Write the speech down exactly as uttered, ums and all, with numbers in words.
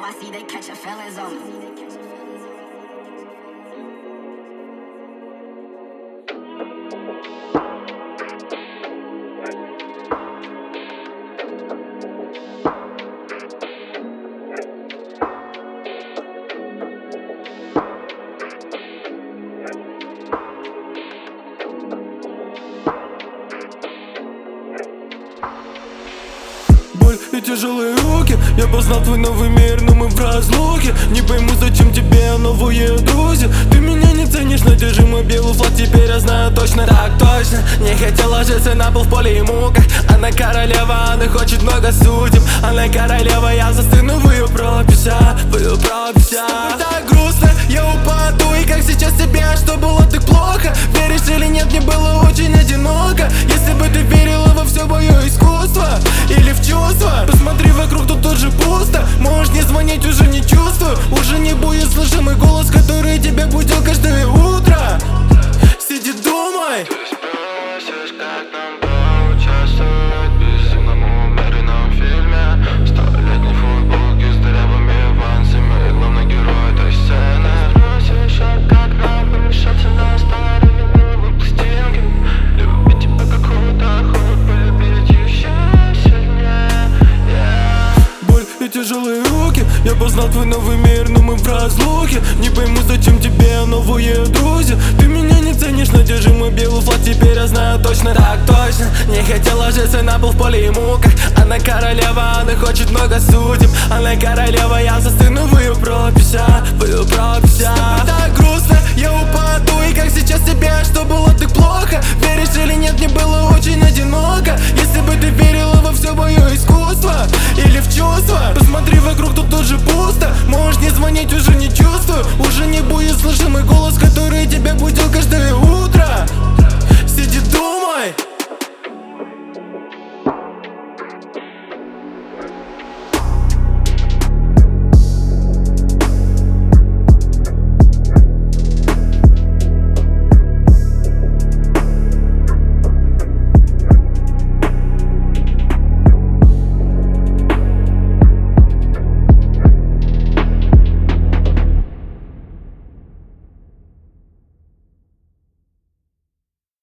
I see they catching feelings on me. Боль и тяжелые руки. Я познал твой новый мир, но мы в разлуке. Не пойму, зачем тебе новые друзья. Ты меня не ценишь, но держи мой белый флаг. Теперь я знаю точно, так точно. Не хотел ложиться на пол в поле и муках. Она королева, она хочет много судеб. Она королева, я застыну в ее прописях, в ее прописях. Так грустно, я упаду. И как сейчас тебе, что было так плохо? Веришь или нет, мне было очень одиноко. Если бы ты верила во все мое искусство или в чувства, посмотри вокруг, тут тоже пусто. Можешь не звонить, уже не чувствую. Уже не будет слышен мой голос, который тебя будил каждое утро. Сиди, думай. Ты спросишь, как нам поучаствовать в безумном умеренном фильме. Столетней футболки с дырявыми вансами, главный герой этой сцены. Спросишь, а как нам помешаться на старой виниловой пластинке. Любить тебя как худоход, полюбить еще сильнее, yeah. Боль и тяжелые руки. Я познал твой новый мир, но мы в разлуке. Не пойму, зачем тебе новые друзья. Ты меня не ценишь, но держи мой белый флаг. Теперь я знаю точно, так точно. Не хотел ложиться на пол в поле и муках. Она королева, она хочет много судеб. Она королева, я застыну в ее прописях, в ее прописях. Так грустно, я упаду. И как сейчас тебе, что было так плохо? Веришь или нет, мне было очень одиноко. Если бы ты верила во все мое искусство или в чувства, посмотри вокруг, тут тоже пусто. Можешь не звонить, уже не чувствую. Уже не будет слышен мой голос, который тебя будил каждое утро. Сиди, думай.